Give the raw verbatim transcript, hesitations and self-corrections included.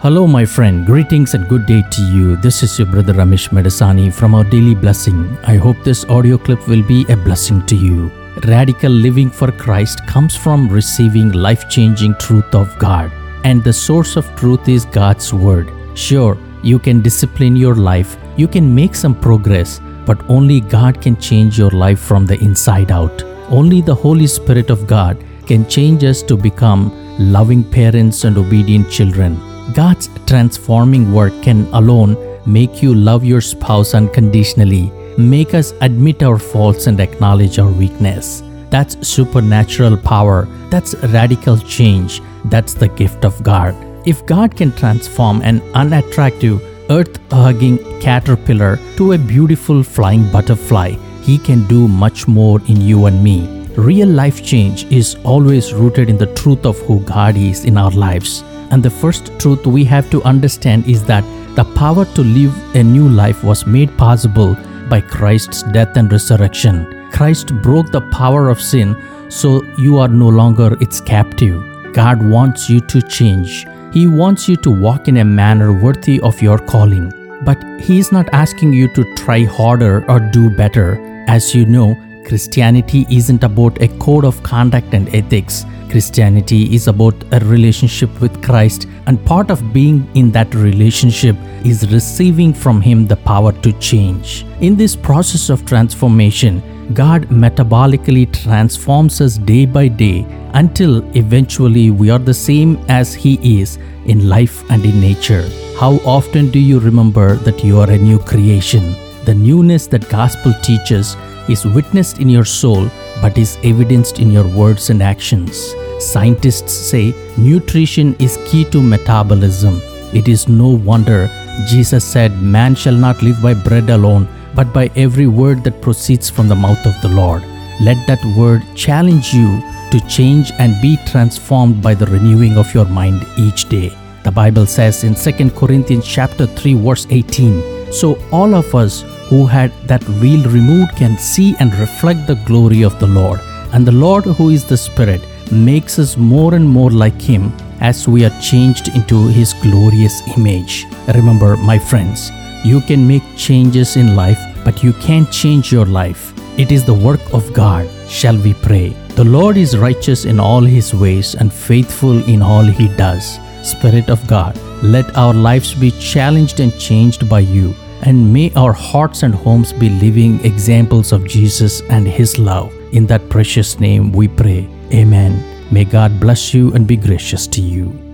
Hello, my friend. Greetings and good day to you. This is your brother Ramesh Medasani from our Daily Blessing. I hope this audio clip will be a blessing to you. Radical living for Christ comes from receiving life-changing truth of God, and the source of truth is God's Word. Sure, you can discipline your life, you can make some progress, but only God can change your life from the inside out. Only the Holy Spirit of God can change us to become loving parents and obedient children. God's transforming work can alone make you love your spouse unconditionally, make us admit our faults and acknowledge our weakness. That's supernatural power. That's radical change. That's the gift of God. If God can transform an unattractive, earth-hugging caterpillar to a beautiful flying butterfly, He can do much more in you and me. Real life change is always rooted in the truth of who God is in our lives. And the first truth we have to understand is that the power to live a new life was made possible by Christ's death and resurrection. Christ broke the power of sin, so you are no longer its captive. God wants you to change. He wants you to walk in a manner worthy of your calling. But He is not asking you to try harder or do better. As you know, Christianity isn't about a code of conduct and ethics. Christianity is about a relationship with Christ, and part of being in that relationship is receiving from Him the power to change. In this process of transformation, God metabolically transforms us day by day until eventually we are the same as He is in life and in nature. How often do you remember that you are a new creation? The newness that gospel teaches is witnessed in your soul but is evidenced in your words and actions. Scientists say nutrition is key to metabolism. It is no wonder Jesus said, "Man shall not live by bread alone, but by every word that proceeds from the mouth of the Lord." Let that word challenge you to change and be transformed by the renewing of your mind each day. The Bible says in Second Corinthians chapter three verse eighteen, "So all of us who had that veil removed can see and reflect the glory of the Lord. And the Lord, who is the Spirit, makes us more and more like Him as we are changed into His glorious image." Remember, my friends, you can make changes in life, but you can't change your life. It is the work of God. Shall we pray? The Lord is righteous in all His ways and faithful in all He does. Spirit of God, let our lives be challenged and changed by You. And may our hearts and homes be living examples of Jesus and His love. In that precious name we pray. Amen. May God bless you and be gracious to you.